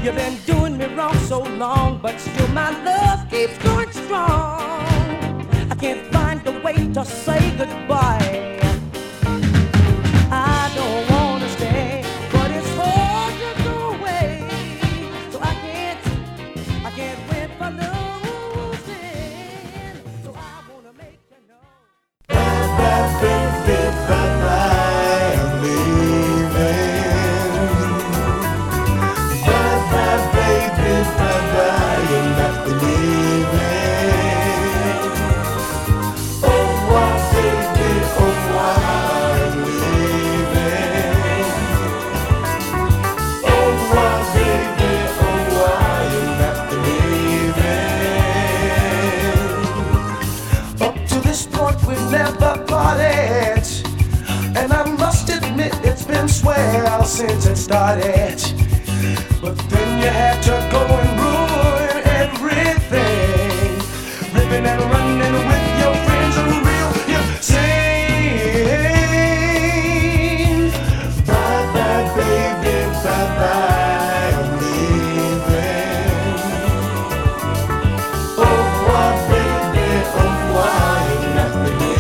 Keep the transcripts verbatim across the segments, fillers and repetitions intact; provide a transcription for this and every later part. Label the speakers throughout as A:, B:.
A: You've been doing me wrong so long, but still my love keeps going strong. I can't find a way to say goodbye. I don't wanna stay, but it's hard to go away. So I can't, I can't win for losing. So I wanna make you know.
B: Bye bye baby, bye bye, I'm leaving. Bye bye baby, bye bye, you're not believing. Oh why baby, oh why I'm leaving. Oh why baby, oh why you're not believing. Up to this point we've never parted, and I must admit it's been swell since it started. But then you had to go and ruin everything, ripping and running with your friends who real insane. Bye bye baby, bye bye, I'm leaving. Oh why baby, oh why you're not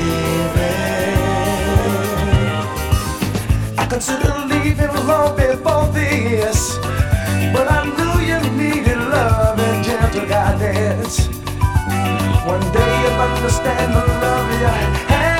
B: believing. I considered leaving long before this, but I knew you needed love and gentle guidance. One day you'll understand the love you had.